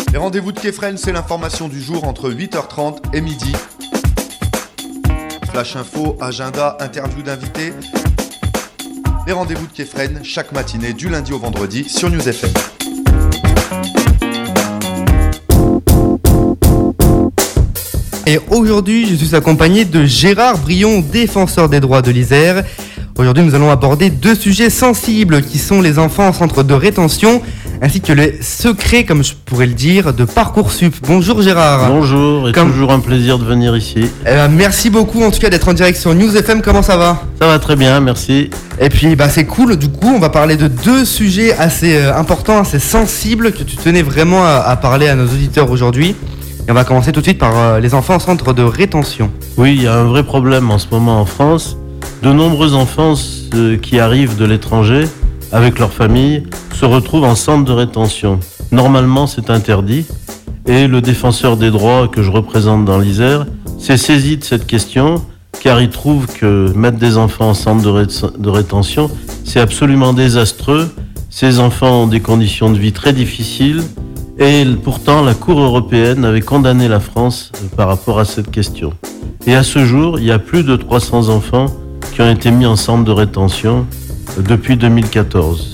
Les rendez-vous de Kefren, c'est l'information du jour entre 8h30 et midi. Flash info, agenda, interview d'invités. Les rendez-vous de Kefren, chaque matinée du lundi au vendredi sur News FM. Et aujourd'hui, je suis accompagné de Gérard Brion, défenseur des droits de l'Isère. Aujourd'hui, nous allons aborder deux sujets sensibles qui sont les enfants en centre de rétention ainsi que les secrets, comme je pourrais le dire, de Parcoursup. Bonjour Gérard. Bonjour, toujours un plaisir de venir ici. Merci beaucoup en tout cas d'être en direct sur News FM. Comment ça va ? Ça va très bien, merci. Et puis c'est cool, du coup on va parler de deux sujets assez importants, assez sensibles que tu tenais vraiment à parler à nos auditeurs aujourd'hui. Et on va commencer tout de suite par les enfants en centre de rétention. Oui, il y a un vrai problème en ce moment en France. De nombreux enfants qui arrivent de l'étranger avec leur famille se retrouvent en centre de rétention. Normalement, c'est interdit. Et le défenseur des droits que je représente dans l'Isère s'est saisi de cette question car il trouve que mettre des enfants en centre de rétention, c'est absolument désastreux. Ces enfants ont des conditions de vie très difficiles. Et pourtant, la Cour européenne avait condamné la France par rapport à cette question. Et à ce jour, il y a plus de 300 enfants qui ont été mis en centre de rétention depuis 2014.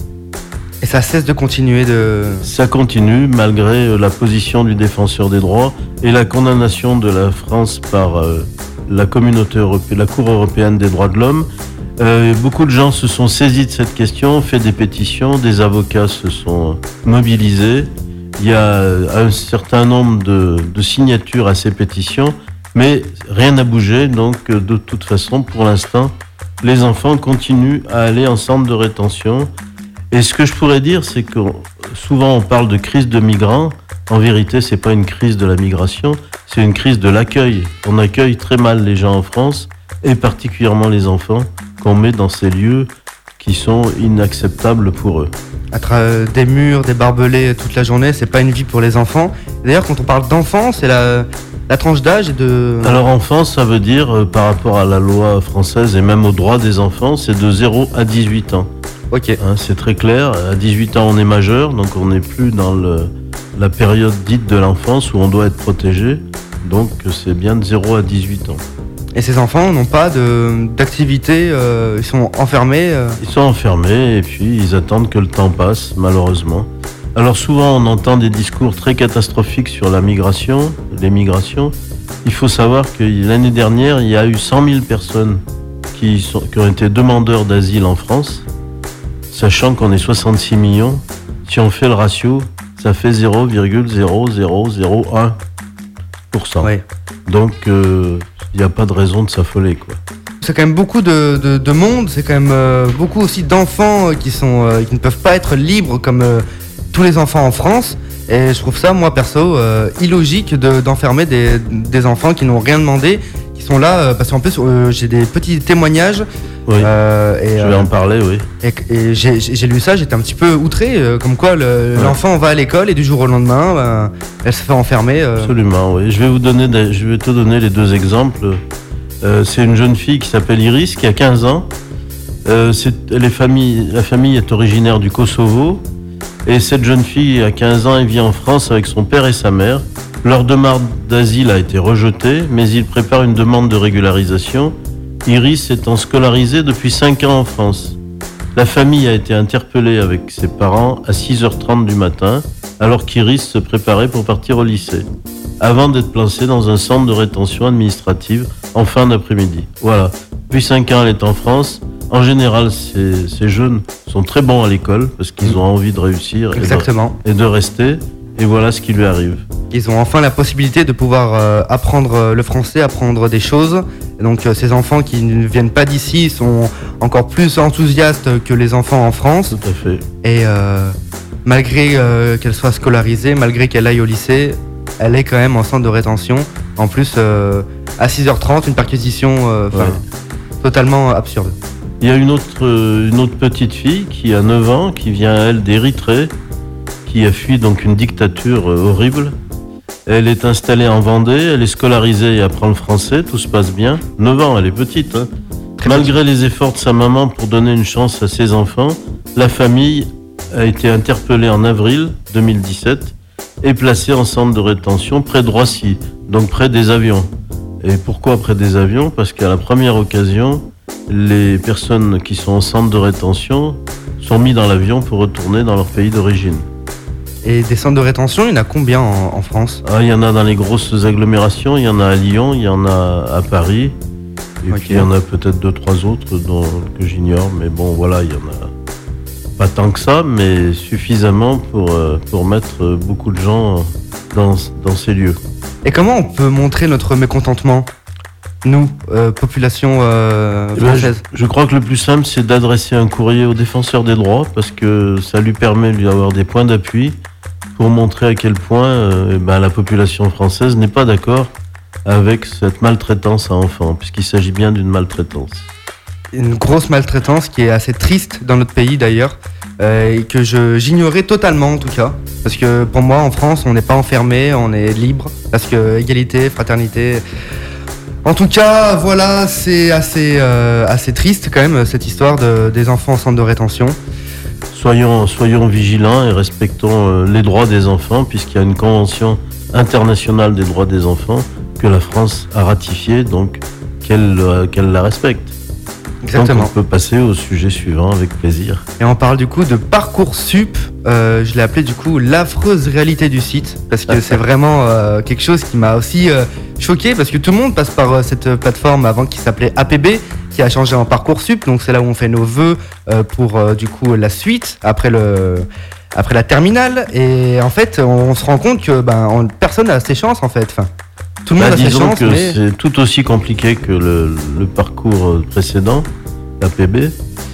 Et ça cesse de continuer Ça continue malgré la position du défenseur des droits et la condamnation de la France par la communauté européenne, la Cour européenne des droits de l'homme. Beaucoup de gens se sont saisis de cette question, fait des pétitions, des avocats se sont mobilisés. Il y a un certain nombre de signatures à ces pétitions, mais rien n'a bougé. Donc, de toute façon, pour l'instant, les enfants continuent à aller en centre de rétention. Et ce que je pourrais dire, c'est que souvent on parle de crise de migrants. En vérité, c'est pas une crise de la migration, c'est une crise de l'accueil. On accueille très mal les gens en France, et particulièrement les enfants, qu'on met dans ces lieux qui sont inacceptables pour eux. Des murs, des barbelés toute la journée, c'est pas une vie pour les enfants. D'ailleurs, quand on parle d'enfants, c'est la tranche d'âge de... Alors enfant, ça veut dire, par rapport à la loi française et même aux droits des enfants, c'est de 0 à 18 ans. Ok. C'est très clair. À 18 ans, on est majeur, donc on n'est plus dans la période dite de l'enfance où on doit être protégé. Donc c'est bien de 0 à 18 ans. Et ces enfants n'ont pas d'activité, ils sont enfermés Ils sont enfermés et puis ils attendent que le temps passe, malheureusement. Alors souvent on entend des discours très catastrophiques sur la migration, les migrations. Il faut savoir que l'année dernière, il y a eu 100 000 personnes qui ont été demandeurs d'asile en France, sachant qu'on est 66 millions. Si on fait le ratio, ça fait 0,0001%. Ouais. Donc il n'y a pas de raison de s'affoler, quoi. C'est quand même beaucoup de monde, c'est quand même beaucoup aussi d'enfants qui ne peuvent pas être libres comme tous les enfants en France. Et je trouve ça, moi perso, illogique d'enfermer des enfants qui n'ont rien demandé, qui sont là, parce qu'en plus j'ai des petits témoignages. Oui, je vais en parler, oui. Et j'ai lu ça, j'étais un petit peu outré, comme quoi l'enfant va à l'école et du jour au lendemain, elle se fait enfermer. Absolument, oui. Je vais te donner les deux exemples. C'est une jeune fille qui s'appelle Iris, qui a 15 ans. La famille est originaire du Kosovo. Et cette jeune fille a 15 ans, elle vit en France avec son père et sa mère. Leur demande d'asile a été rejetée, mais ils préparent une demande de régularisation. Iris étant scolarisée depuis 5 ans en France. La famille a été interpellée avec ses parents à 6h30 du matin, alors qu'Iris se préparait pour partir au lycée, avant d'être placée dans un centre de rétention administrative en fin d'après-midi. Voilà. Depuis 5 ans, elle est en France. En général, ces jeunes sont très bons à l'école parce qu'ils ont envie de réussir et de rester. Et voilà ce qui lui arrive. Ils ont enfin la possibilité de pouvoir apprendre le français, apprendre des choses. Et donc ces enfants qui ne viennent pas d'ici sont encore plus enthousiastes que les enfants en France. Tout à fait. Et malgré qu'elle soit scolarisée, malgré qu'elle aille au lycée, elle est quand même en centre de rétention. En plus, à 6h30, une perquisition totalement absurde. Il y a une autre petite fille qui a 9 ans, qui vient, elle, d'Érythrée, qui a fui donc une dictature horrible. Elle est installée en Vendée, elle est scolarisée et apprend le français, tout se passe bien. 9 ans, elle est petite. Malgré les efforts de sa maman pour donner une chance à ses enfants, la famille a été interpellée en avril 2017 est placé en centre de rétention près de Roissy, donc près des avions. Et pourquoi près des avions ? Parce qu'à la première occasion, les personnes qui sont en centre de rétention sont mises dans l'avion pour retourner dans leur pays d'origine. Et des centres de rétention, il y en a combien en France ? Il y en a dans les grosses agglomérations, il y en a à Lyon, il y en a à Paris, et puis il y en a peut-être 2-3 autres que j'ignore, mais bon voilà, il y en a pas tant que ça, mais suffisamment pour mettre beaucoup de gens dans ces lieux. Et comment on peut montrer notre mécontentement, nous, population française ? Je crois que le plus simple, c'est d'adresser un courrier au défenseur des droits, parce que ça lui permet d'avoir des points d'appui pour montrer à quel point la population française n'est pas d'accord avec cette maltraitance à enfants, puisqu'il s'agit bien d'une maltraitance. Une grosse maltraitance qui est assez triste dans notre pays d'ailleurs, et que j'ignorais totalement en tout cas. Parce que pour moi, en France, on n'est pas enfermé, on est libre, parce que égalité, fraternité... En tout cas, voilà, c'est assez triste quand même, cette histoire des enfants en centre de rétention. Soyons vigilants et respectons les droits des enfants, puisqu'il y a une convention internationale des droits des enfants que la France a ratifiée, donc qu'elle la respecte. Exactement. Donc on peut passer au sujet suivant avec plaisir. Et on parle du coup de Parcoursup. Je l'ai appelé du coup l'affreuse réalité du site, parce que c'est vraiment quelque chose qui m'a aussi choqué, parce que tout le monde passe par cette plateforme avant qui s'appelait APB, qui a changé en Parcoursup. Donc c'est là où on fait nos vœux pour du coup la suite après la terminale. Et en fait, on se rend compte que personne n'a ses chances en fait. Enfin, tout le monde a ses disons chances, que mais c'est tout aussi compliqué que le parcours précédent, l'APB,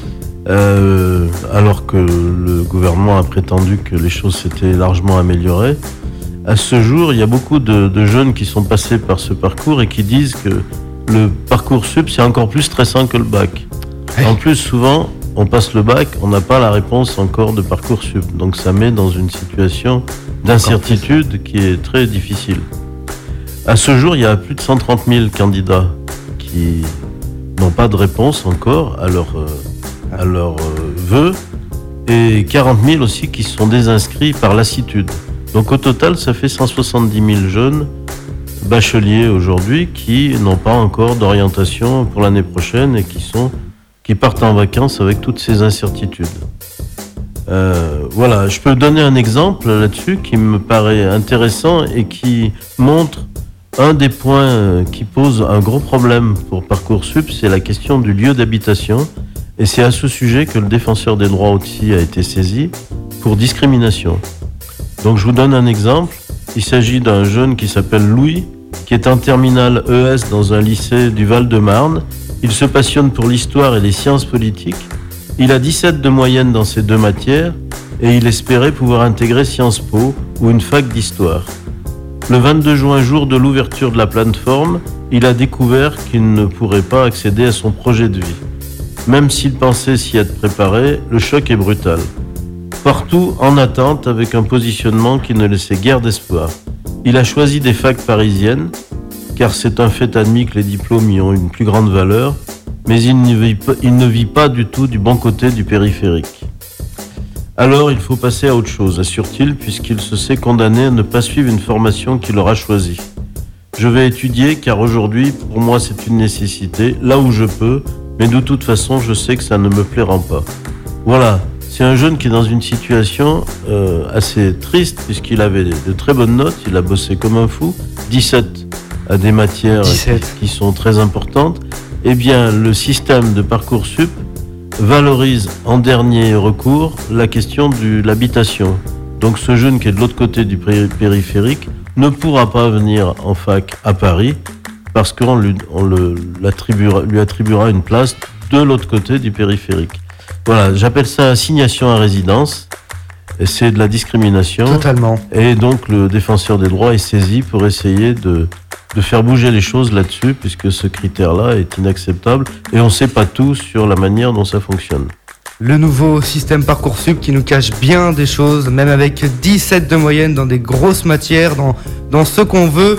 alors que le gouvernement a prétendu que les choses s'étaient largement améliorées. À ce jour, il y a beaucoup de jeunes qui sont passés par ce parcours et qui disent que le Parcoursup, c'est encore plus stressant que le bac. Oui. En plus, souvent, on passe le bac, on n'a pas la réponse encore de Parcoursup. Donc ça met dans une situation d'incertitude qui est très difficile. À ce jour, il y a plus de 130 000 candidats qui n'ont pas de réponse encore à leurs vœux, et 40 000 aussi qui sont désinscrits par lassitude. Donc au total, ça fait 170 000 jeunes bacheliers aujourd'hui qui n'ont pas encore d'orientation pour l'année prochaine et qui partent en vacances avec toutes ces incertitudes. Voilà, je peux donner un exemple là-dessus qui me paraît intéressant et qui montre un des points qui pose un gros problème pour Parcoursup, c'est la question du lieu d'habitation. Et c'est à ce sujet que le défenseur des droits aussi a été saisi pour discrimination. Donc je vous donne un exemple. Il s'agit d'un jeune qui s'appelle Louis, qui est en terminale ES dans un lycée du Val-de-Marne. Il se passionne pour l'histoire et les sciences politiques. Il a 17 de moyenne dans ces deux matières et il espérait pouvoir intégrer Sciences Po ou une fac d'histoire. Le 22 juin, jour de l'ouverture de la plateforme, il a découvert qu'il ne pourrait pas accéder à son projet de vie. Même s'il pensait s'y être préparé, le choc est brutal. Partout en attente avec un positionnement qui ne laissait guère d'espoir. Il a choisi des facs parisiennes, car c'est un fait admis que les diplômes y ont une plus grande valeur, mais il ne vit pas du tout du bon côté du périphérique. Alors il faut passer à autre chose, assure-t-il, puisqu'il se sait condamné à ne pas suivre une formation qu'il aura choisie. Je vais étudier, car aujourd'hui, pour moi, c'est une nécessité, là où je peux, mais de toute façon, je sais que ça ne me plaira pas. Voilà, c'est un jeune qui est dans une situation assez triste, puisqu'il avait de très bonnes notes, il a bossé comme un fou, 17 à des matières qui sont très importantes. Eh bien, le système de Parcoursup valorise en dernier recours la question de l'habitation. Donc ce jeune qui est de l'autre côté du périphérique ne pourra pas venir en fac à Paris parce qu'on lui attribuera une place de l'autre côté du périphérique. Voilà, j'appelle ça assignation à résidence. Et c'est de la discrimination. Totalement. Et donc le défenseur des droits est saisi pour essayer de faire bouger les choses là-dessus, puisque ce critère-là est inacceptable et on ne sait pas tout sur la manière dont ça fonctionne. Le nouveau système Parcoursup qui nous cache bien des choses, même avec 17 de moyenne dans des grosses matières, dans ce qu'on veut.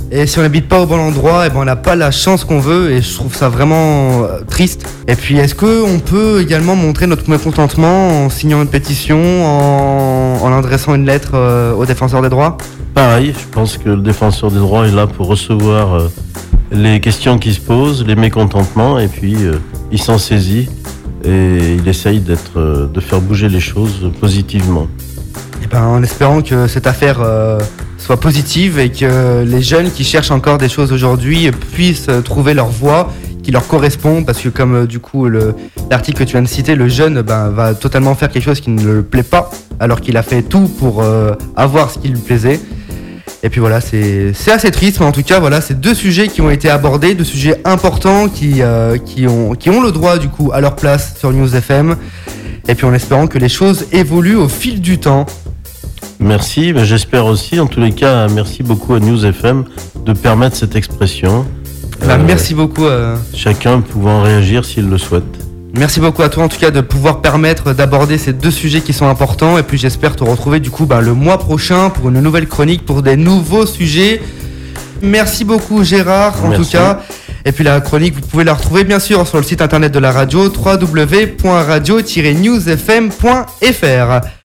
Et si on n'habite pas au bon endroit, et ben on n'a pas la chance qu'on veut, et je trouve ça vraiment triste. Et puis est-ce qu'on peut également montrer notre mécontentement en signant une pétition, en adressant une lettre au défenseur des droits ? Pareil, je pense que le défenseur des droits est là pour recevoir les questions qui se posent, les mécontentements, et puis il s'en saisit et il essaye de faire bouger les choses positivement. Et ben, en espérant que cette affaire soit positive et que les jeunes qui cherchent encore des choses aujourd'hui puissent trouver leur voie qui leur correspond, parce que comme du coup l'article que tu viens de citer, le jeune va totalement faire quelque chose qui ne lui plaît pas alors qu'il a fait tout pour avoir ce qui lui plaisait. Et puis voilà, c'est assez triste, mais en tout cas voilà, c'est deux sujets qui ont été abordés, deux sujets importants qui ont le droit du coup à leur place sur News FM. Et puis en espérant que les choses évoluent au fil du temps. Merci, mais j'espère aussi, en tous les cas, merci beaucoup à News FM de permettre cette expression. Merci beaucoup. Chacun pouvant réagir s'il le souhaite. Merci beaucoup à toi en tout cas de pouvoir permettre d'aborder ces deux sujets qui sont importants, et puis j'espère te retrouver du coup le mois prochain pour une nouvelle chronique, pour des nouveaux sujets. Merci beaucoup Gérard en tout cas. Et puis la chronique, vous pouvez la retrouver bien sûr sur le site internet de la radio, www.radio-newsfm.fr.